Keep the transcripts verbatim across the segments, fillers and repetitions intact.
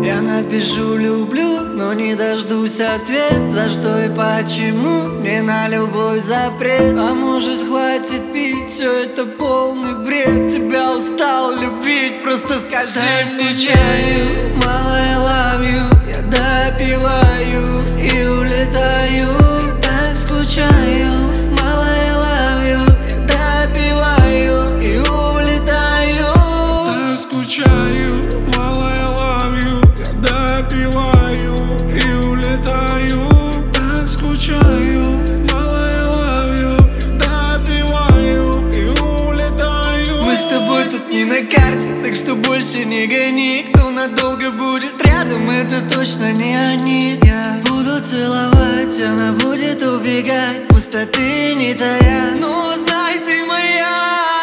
Я напишу люблю, но не дождусь ответ. За что и почему мне на любовь запрет? А может хватит пить, все это полный бред. Тебя устал любить, просто скажи мне. Скучаю, мало я love you, я допиваю и улетаю. Так скучаю, мало я love you, я допиваю и улетаю. Так скучаю, мало я love you, я допиваю и улетаю. Так скучаю, мало я love you, я допиваю и улетаю. Мы с тобой тут не на карте, так что больше не гони. Кто надолго будет рядом, это точно не они. Я буду целовать, она будет убегать, пустоты не тая. Но знай, ты моя.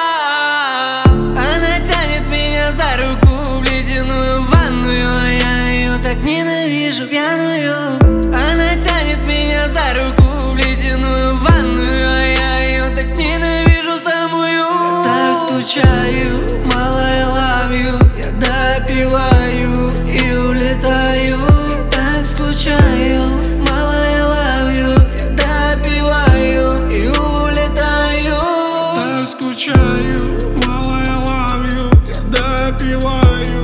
Она тянет меня за руку в ледяную ванную, а я ее так ненавижу, пьяную. Она тянет меня за руку в ледяную ванную, а я ее так ненавижу самую. Я так скучаю, мало я love you, я допиваю и улетаю. Так скучаю, мало я love you, я допиваю и улетаю. Так скучаю, мало я love you, я допиваю